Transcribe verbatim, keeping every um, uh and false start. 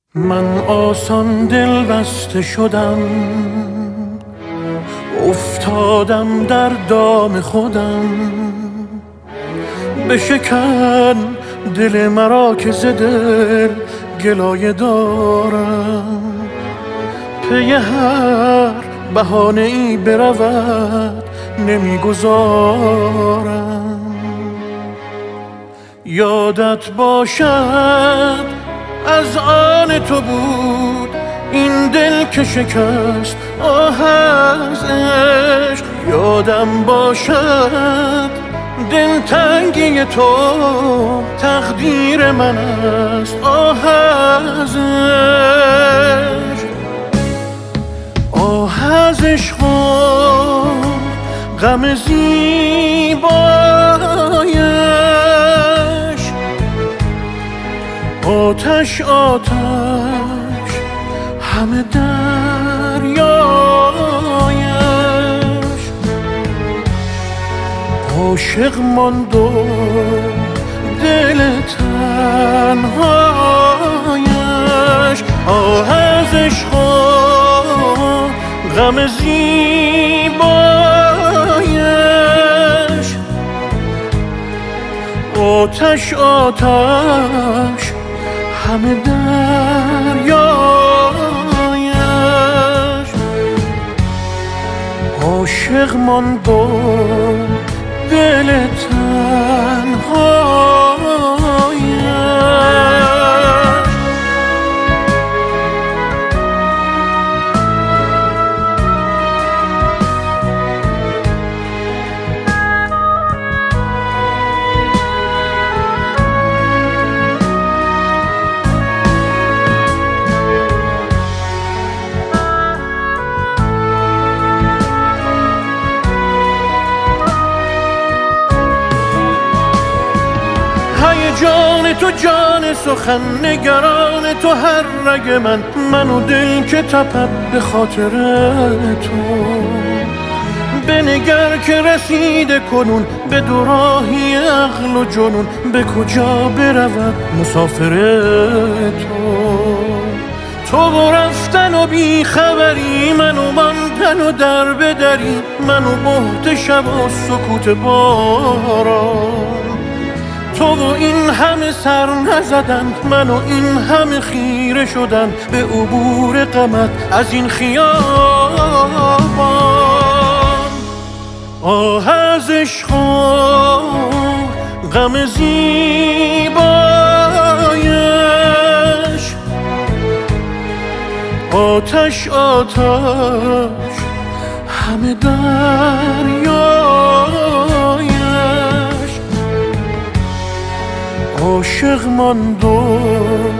من آسان دل بسته شدم، افتادم در دام خودم. بشکن دل مرا که ز دل گلایه دارم، پی هر بهانه ای برود نمیگذارم. یادت باشد از آن تو بود این دل که شکست آه از عشق. یادم باشد دلتنگی تو تقدیر من است آه از عشق. آه از عشق و غم زیبایش، آتش آتش همه دریایش. عاشق ماند و دل تنهایش. آه از عشق و غم زیبایش، آتش آتش همه دریایش. عاشق ماند و دل تنهایش. جان تو جان سخن نگران تو هر رگ من، من و دل که تپد به خاطر تو. بنگر که رسیده کنون به دوراهی عقل و جنون، به کجا برود مسافر تو. تو رفتن و بی خبری، منو ماندن و در بدری، منو بهت شب و سکوت باران. تو و این همه سر نزدن، من و این همه خیره شدن به عبور غمت از این خیابان. آه از عشق و غم زیبایش، آتش آتش همه دریایش. عاشق ماند و